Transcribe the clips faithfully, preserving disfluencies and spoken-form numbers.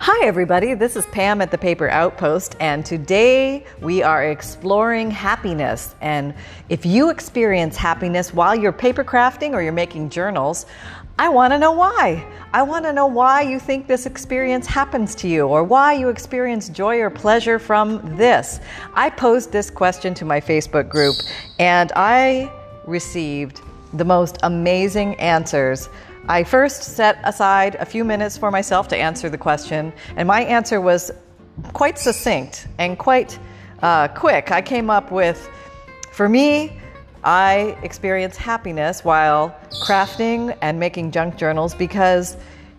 Hi everybody, this is Pam at the Paper Outpost, and today we are exploring happiness. And if you experience happiness while you're paper crafting or you're making journals, I want to know why. I want to know why you think this experience happens to you, or why you experience joy or pleasure from this. I posed this question to my Facebook group, and I received the most amazing answers. I first set aside a few minutes for myself to answer the question, and my answer was quite succinct and quite uh, quick. I came up with, for me, I experience happiness while crafting and making junk journals because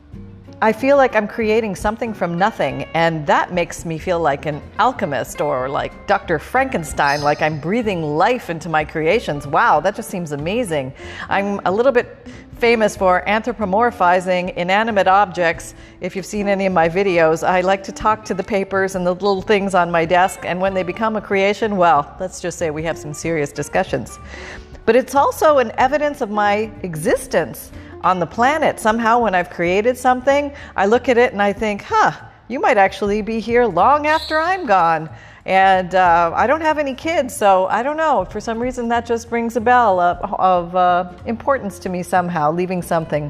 I feel like I'm creating something from nothing, and that makes me feel like an alchemist or like Doctor Frankenstein, like I'm breathing life into my creations. Wow, that just seems amazing. I'm a little bit famous for anthropomorphizing inanimate objects. If you've seen any of my videos, I like to talk to the papers and the little things on my desk, and when they become a creation, well, let's just say we have some serious discussions. But it's also an evidence of my existence on the planet. Somehow when I've created something, I look at it and I think, huh, you might actually be here long after I'm gone. And uh, I don't have any kids, so I don't know. For some reason, that just rings a bell of, of uh, importance to me somehow, leaving something.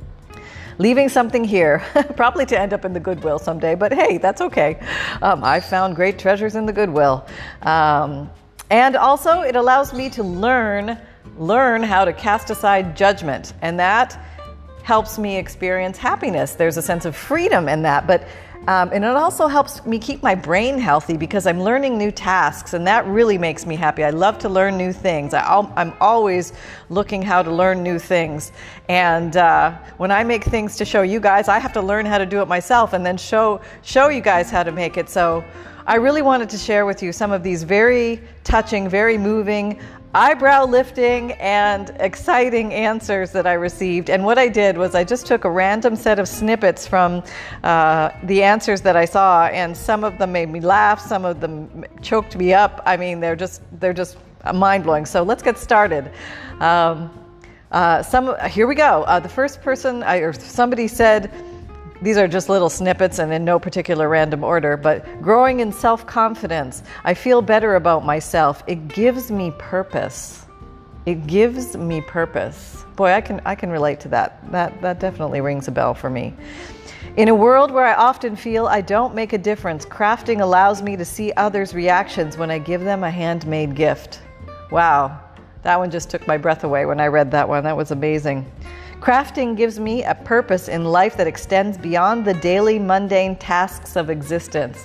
Leaving something here, probably to end up in the Goodwill someday, but hey, that's okay. Um, I've found great treasures in the Goodwill. Um, and also, it allows me to learn, learn how to cast aside judgment, and that helps me experience happiness. There's a sense of freedom in that, but Um, and it also helps me keep my brain healthy because I'm learning new tasks, and that really makes me happy. I love to learn new things. I, I'm always looking how to learn new things. And uh, when I make things to show you guys, I have to learn how to do it myself and then show, show you guys how to make it. So I really wanted to share with you some of these very touching, very moving, eyebrow lifting and exciting answers that I received. And what I did was I just took a random set of snippets from uh, the answers that I saw, and some of them made me laugh, some of them choked me up. I mean, they're just they're just mind-blowing. So let's get started. Um, uh, some here we go. Uh, the first person I, or somebody said, these are just little snippets and in no particular random order, but growing in self-confidence. I feel better about myself. It gives me purpose. It gives me purpose. Boy, I can I can relate to that. That that definitely rings a bell for me. In a world where I often feel I don't make a difference, crafting allows me to see others' reactions when I give them a handmade gift. Wow, that one just took my breath away when I read that one. That was amazing. Crafting gives me a purpose in life that extends beyond the daily mundane tasks of existence.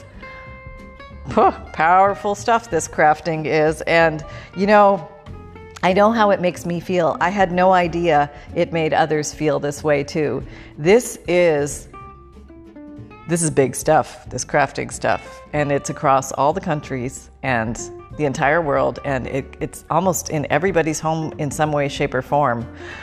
Puh, powerful stuff this crafting is. And, you know, I know how it makes me feel. I had no idea it made others feel this way too. This is, this is big stuff, this crafting stuff. And it's across all the countries and the entire world. And it, it's almost in everybody's home in some way, shape, or form.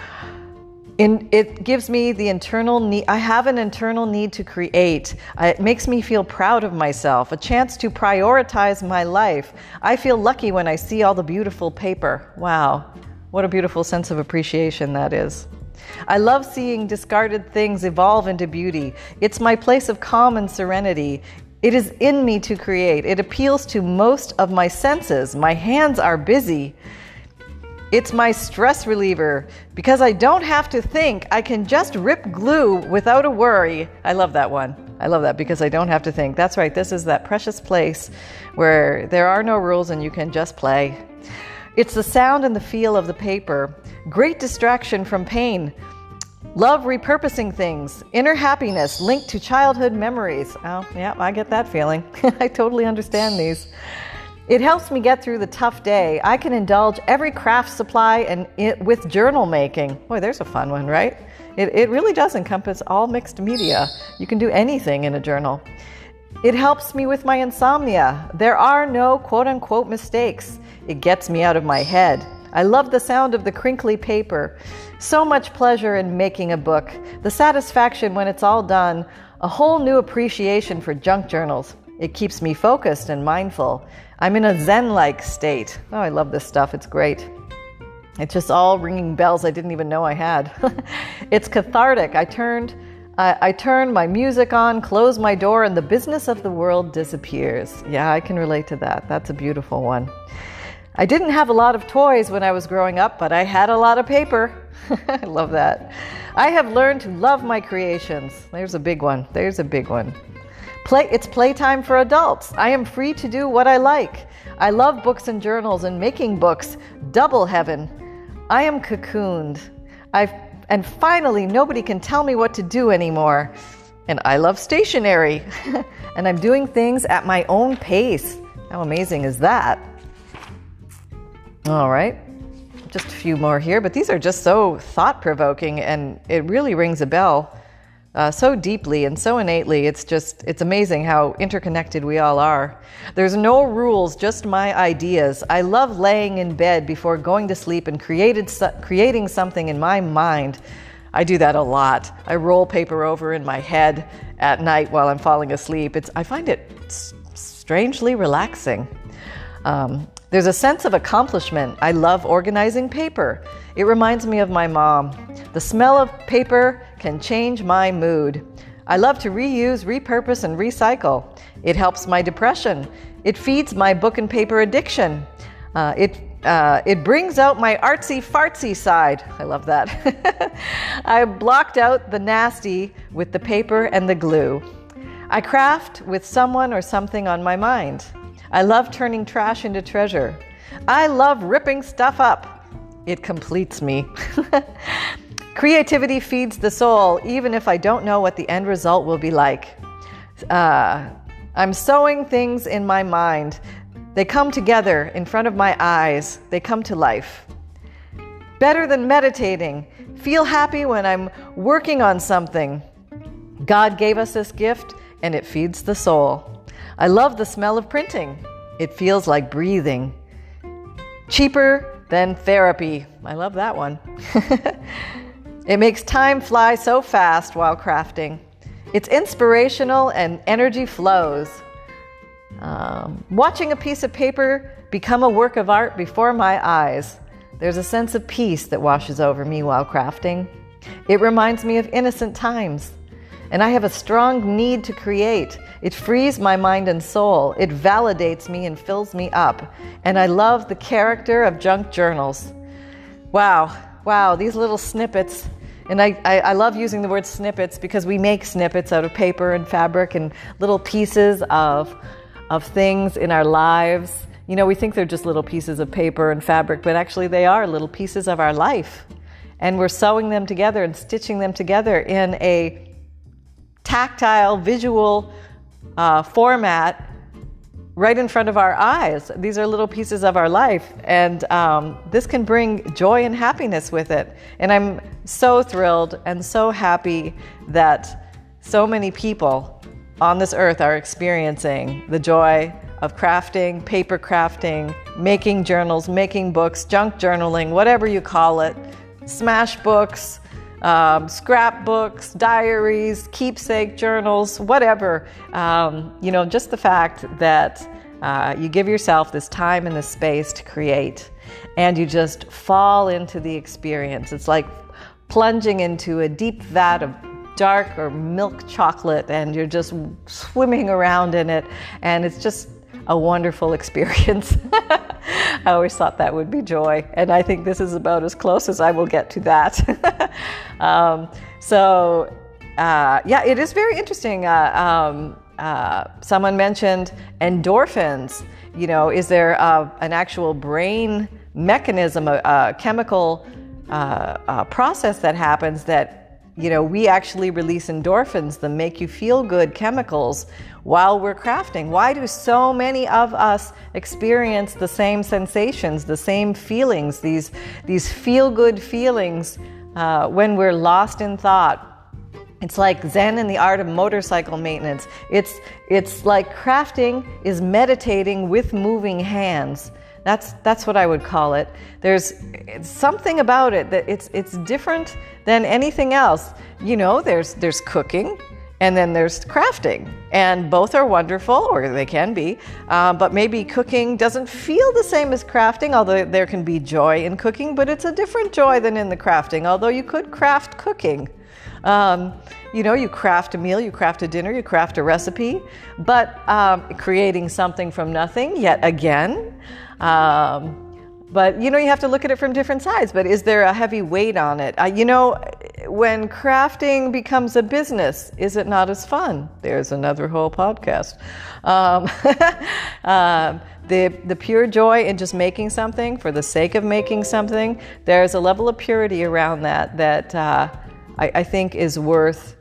In, it gives me the internal need. I have an internal need to create. Uh, it makes me feel proud of myself, a chance to prioritize my life. I feel lucky when I see all the beautiful paper. Wow, what a beautiful sense of appreciation that is. I love seeing discarded things evolve into beauty. It's my place of calm and serenity. It is in me to create. It appeals to most of my senses. My hands are busy. It's my stress reliever. Because I don't have to think, I can just rip glue without a worry. I love that one. I love that, because I don't have to think. That's right, this is that precious place where there are no rules and you can just play. It's the sound and the feel of the paper. Great distraction from pain. Love repurposing things. Inner happiness linked to childhood memories. Oh, yeah, I get that feeling. I totally understand these. It helps me get through the tough day. I can indulge every craft supply and it, with journal making. Boy, there's a fun one, right? It, it really does encompass all mixed media. You can do anything in a journal. It helps me with my insomnia. There are no quote-unquote mistakes. It gets me out of my head. I love the sound of the crinkly paper. So much pleasure in making a book. The satisfaction when it's all done. A whole new appreciation for junk journals. It keeps me focused and mindful. I'm in a Zen-like state. Oh, I love this stuff. It's great. It's just all ringing bells I didn't even know I had. It's cathartic. I turned I, I turn my music on, close my door, and the business of the world disappears. Yeah, I can relate to that. That's a beautiful one. I didn't have a lot of toys when I was growing up, but I had a lot of paper. I love that. I have learned to love my creations. There's a big one. There's a big one. Play, it's playtime for adults. I am free to do what I like. I love books and journals and making books. Double heaven. I am cocooned. I've And finally, nobody can tell me what to do anymore. And I love stationery. And I'm doing things at my own pace. How amazing is that? All right. Just a few more here, but these are just so thought-provoking, and it really rings a bell uh, so deeply and so innately. It's just, it's amazing how interconnected we all are. There's no rules, just my ideas. I love laying in bed before going to sleep and created creating something in my mind. I do that a lot. I roll paper over in my head at night while I'm falling asleep. It's, I find it s- strangely relaxing. Um, There's a sense of accomplishment. I love organizing paper. It reminds me of my mom. The smell of paper can change my mood. I love to reuse, repurpose, and recycle. It helps my depression. It feeds my book and paper addiction. Uh, it, uh, it brings out my artsy-fartsy side. I love that. I blocked out the nasty with the paper and the glue. I craft with someone or something on my mind. I love turning trash into treasure. I love ripping stuff up. It completes me. Creativity feeds the soul, even if I don't know what the end result will be like. Uh, I'm sewing things in my mind. They come together in front of my eyes. They come to life. Better than meditating. Feel happy when I'm working on something. God gave us this gift, and it feeds the soul. I love the smell of printing. It feels like breathing. Cheaper than therapy. I love that one. It makes time fly so fast while crafting. It's inspirational and energy flows. Um, watching a piece of paper become a work of art before my eyes. There's a sense of peace that washes over me while crafting. It reminds me of innocent times. And I have a strong need to create. It frees my mind and soul. It validates me and fills me up. And I love the character of junk journals. Wow, wow, these little snippets. And I, I, I love using the word snippets because we make snippets out of paper and fabric and little pieces of, of things in our lives. You know, we think they're just little pieces of paper and fabric, but actually they are little pieces of our life. And we're sewing them together and stitching them together in a tactile, visual uh, format right in front of our eyes. These are little pieces of our life, and um, this can bring joy and happiness with it. And I'm so thrilled and so happy that so many people on this earth are experiencing the joy of crafting, paper crafting, making journals, making books, junk journaling, whatever you call it, smash books, Um, scrapbooks, diaries, keepsake journals, whatever. Um, you know, just the fact that uh, you give yourself this time and this space to create, and you just fall into the experience. It's like plunging into a deep vat of dark or milk chocolate, and you're just swimming around in it, and it's just a wonderful experience. I always thought that would be joy, and I think this is about as close as I will get to that. um, so, uh, yeah, it is very interesting. Uh, um, uh, someone mentioned endorphins. You know, is there uh, an actual brain mechanism, a, a chemical uh, uh, process that happens that, you know, we actually release endorphins, the make you feel good chemicals, while we're crafting? Why do so many of us experience the same sensations, the same feelings, these, these feel-good feelings uh, when we're lost in thought? It's like Zen in the art of motorcycle maintenance. It's, it's like crafting is meditating with moving hands. That's, that's what I would call it. There's something about it that it's, it's different than anything else. You know, there's, there's cooking, and then there's crafting, and both are wonderful, or they can be, uh, but maybe cooking doesn't feel the same as crafting, although there can be joy in cooking, but it's a different joy than in the crafting, although you could craft cooking. Um, you know, you craft a meal, you craft a dinner, you craft a recipe, but um, creating something from nothing, yet again. Um, but, you know, you have to look at it from different sides. But is there a heavy weight on it? Uh, you know, when crafting becomes a business, is it not as fun? There's another whole podcast. Um, um, the, the pure joy in just making something for the sake of making something, there's a level of purity around that that uh, I, I think is worth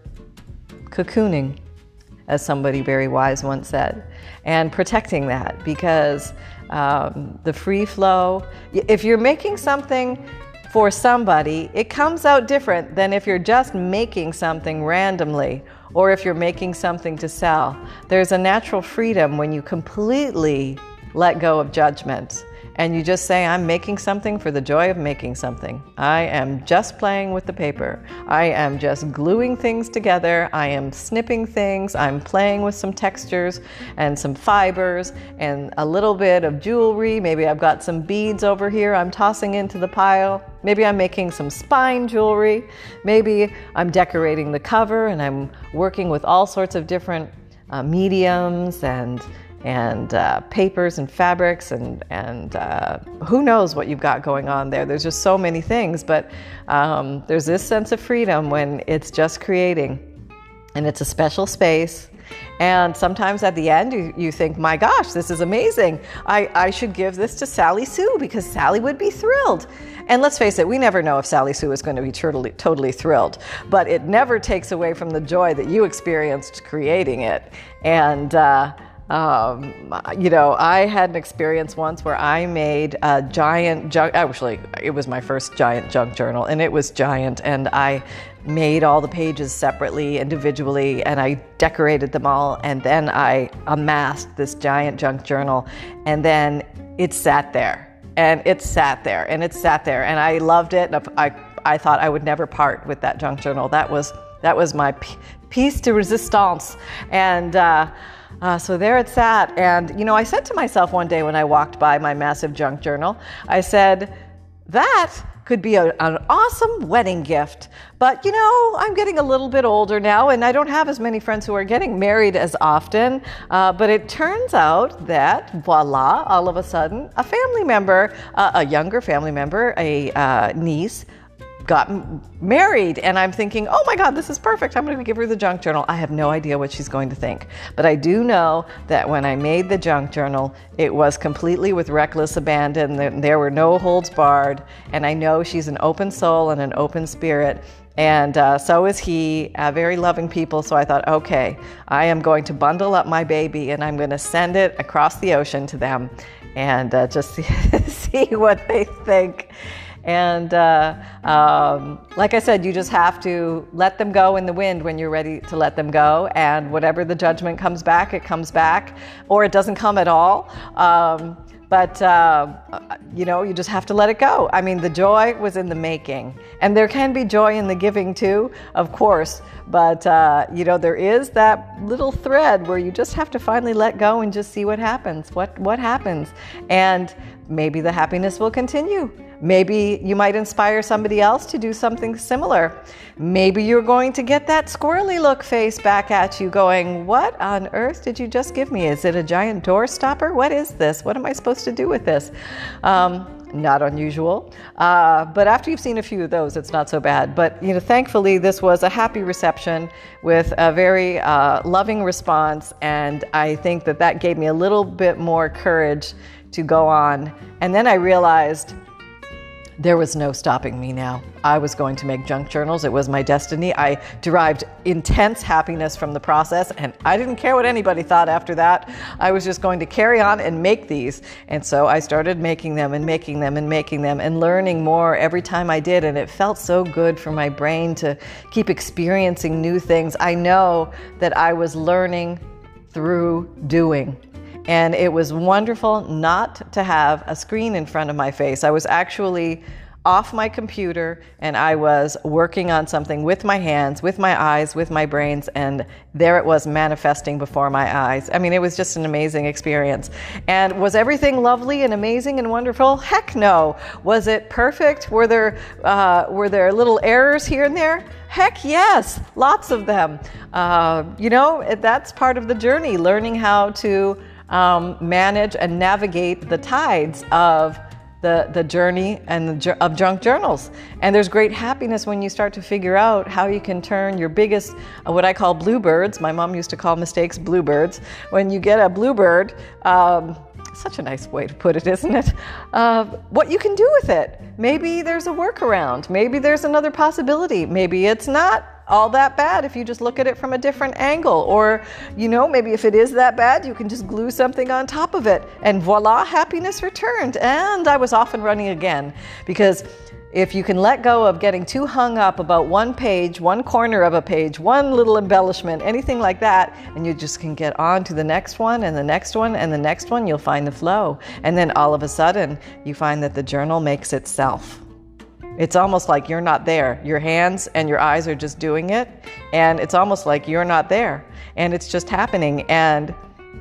cocooning, as somebody very wise once said, and protecting that, because um, the free flow, if you're making something for somebody, it comes out different than if you're just making something randomly, or if you're making something to sell. There's a natural freedom when you completely let go of judgment and you just say, I'm making something for the joy of making something. I am just playing with the paper. I am just gluing things together. I am snipping things. I'm playing with some textures and some fibers and a little bit of jewelry. Maybe I've got some beads over here I'm tossing into the pile. Maybe I'm making some spine jewelry. Maybe I'm decorating the cover and I'm working with all sorts of different uh, mediums and and uh, papers and fabrics and, and uh, who knows what you've got going on there. There's just so many things, but um, there's this sense of freedom when it's just creating, and it's a special space. And sometimes at the end you, you think, my gosh, this is amazing. I, I should give this to Sally Sue because Sally would be thrilled. And let's face it, we never know if Sally Sue is going to be totally, totally thrilled, but it never takes away from the joy that you experienced creating it. And uh, Um, you know, I had an experience once where I made a giant junk, actually, it was my first giant junk journal, and it was giant, and I made all the pages separately, individually, and I decorated them all, and then I amassed this giant junk journal, and then it sat there, and it sat there, and it sat there, and I loved it, and I, I thought I would never part with that junk journal. That was, that was my piece de resistance, and uh, Uh, so there it sat. And, you know, I said to myself one day when I walked by my massive junk journal, I said, that could be a, an awesome wedding gift. But, you know, I'm getting a little bit older now, and I don't have as many friends who are getting married as often. Uh, but it turns out that, voila, all of a sudden, a family member, uh, a younger family member, a uh, niece, got married, and I'm thinking, oh my God, this is perfect. I'm going to give her the junk journal. I have no idea what she's going to think. But I do know that when I made the junk journal, it was completely with reckless abandon. There were no holds barred. And I know she's an open soul and an open spirit. And uh, so is he, uh, very loving people. So I thought, okay, I am going to bundle up my baby and I'm going to send it across the ocean to them and uh, just see, see what they think. And uh, um, like I said, you just have to let them go in the wind when you're ready to let them go. And whatever the judgment comes back, it comes back, or it doesn't come at all. Um, but, uh, you know, you just have to let it go. I mean, the joy was in the making. And there can be joy in the giving too, of course. But, uh, you know, there is that little thread where you just have to finally let go and just see what happens, what, what happens. And maybe the happiness will continue. Maybe you might inspire somebody else to do something similar. Maybe you're going to get that squirrely look face back at you going, what on earth did you just give me? Is it a giant door stopper? What is this? What am I supposed to do with this? Um, not unusual. Uh, but after you've seen a few of those, it's not so bad. But, you know, thankfully, this was a happy reception with a very uh, loving response. And I think that that gave me a little bit more courage to go on. And then I realized there was no stopping me now. I was going to make junk journals. It was my destiny. I derived intense happiness from the process, and I didn't care what anybody thought after that. I was just going to carry on and make these. And so I started making them and making them and making them and learning more every time I did. And it felt so good for my brain to keep experiencing new things. I know that I was learning through doing. And it was wonderful not to have a screen in front of my face. I was actually off my computer and I was working on something with my hands, with my eyes, with my brains, and there it was manifesting before my eyes. I mean, it was just an amazing experience. And was everything lovely and amazing and wonderful? Heck no. Was it perfect? Were there, uh, were there little errors here and there? Heck yes, lots of them. Uh, you know, that's part of the journey, learning how to um, manage and navigate the tides of the, the journey and the, of junk journals. And there's great happiness when you start to figure out how you can turn your biggest, uh, what I call bluebirds, my mom used to call mistakes bluebirds, when you get a bluebird, um, such a nice way to put it, isn't it? Uh, what you can do with it. Maybe there's a workaround. Maybe there's another possibility. Maybe it's not all that bad if you just look at it from a different angle. Or, you know, maybe if it is that bad, you can just glue something on top of it. And voila, happiness returned. And I was off and running again. Because if you can let go of getting too hung up about one page, one corner of a page, one little embellishment, anything like that, and you just can get on to the next one and the next one and the next one, you'll find the flow. And then all of a sudden, you find that the journal makes itself. It's almost like you're not there. Your hands and your eyes are just doing it, and it's almost like you're not there, and it's just happening. And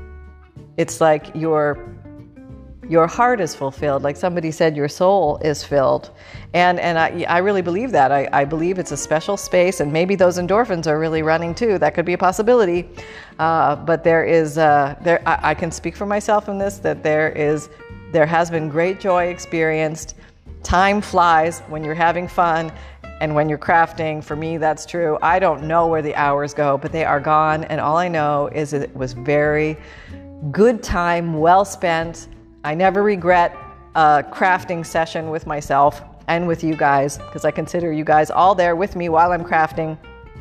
it's like your your heart is fulfilled. Like somebody said, your soul is filled. And and I, I really believe that. I, I believe it's a special space, and maybe those endorphins are really running too. That could be a possibility. Uh, but there is, uh, there I, I can speak for myself in this, that there is, there has been great joy experienced. Time flies when you're having fun and when you're crafting. For me, that's true. I don't know where the hours go, but they are gone. And all I know is it was very good time, well spent. I never regret a crafting session with myself and with you guys, because I consider you guys all there with me while I'm crafting.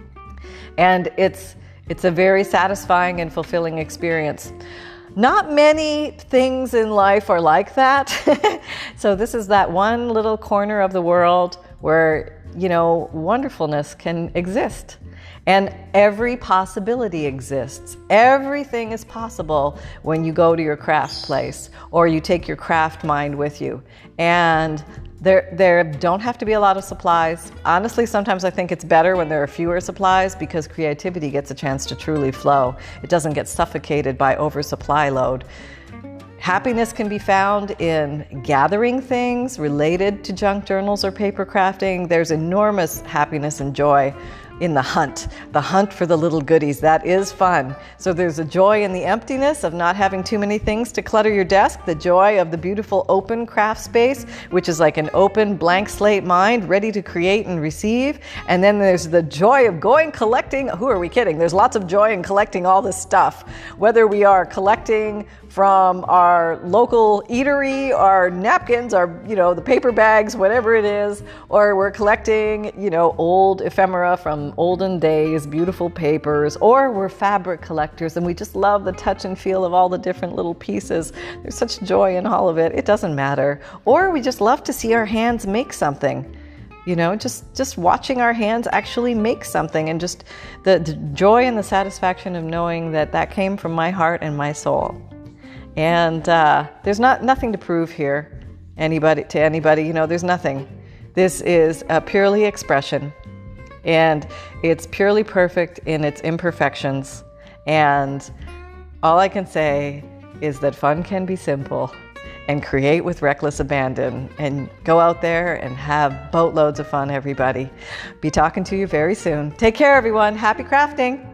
And it's, it's a very satisfying and fulfilling experience. Not many things in life are like that. So this is that one little corner of the world where, you know, wonderfulness can exist. And every possibility exists. Everything is possible when you go to your craft place or you take your craft mind with you. And there, there don't have to be a lot of supplies. Honestly, sometimes I think it's better when there are fewer supplies, because creativity gets a chance to truly flow. It doesn't get suffocated by oversupply load. Happiness can be found in gathering things related to junk journals or paper crafting. There's enormous happiness and joy in the hunt, the hunt for the little goodies. That is fun. So there's a joy in the emptiness of not having too many things to clutter your desk, the joy of the beautiful open craft space, which is like an open blank slate mind ready to create and receive. And then there's the joy of going collecting. Who are we kidding? There's lots of joy in collecting all this stuff, whether we are collecting from our local eatery, our napkins, our, you know, the paper bags, whatever it is, or we're collecting, you know, old ephemera from olden days, beautiful papers, or we're fabric collectors and we just love the touch and feel of all the different little pieces. There's such joy in all of it. It doesn't matter. Or we just love to see our hands make something. You know, just, just watching our hands actually make something, and just the, the joy and the satisfaction of knowing that that came from my heart and my soul. And uh, there's not nothing to prove here, anybody to anybody. You know, there's nothing. This is a purely expression, and it's purely perfect in its imperfections. And all I can say is that fun can be simple, and create with reckless abandon, and go out there and have boatloads of fun, everybody. Be talking to you very soon. Take care, everyone. Happy crafting.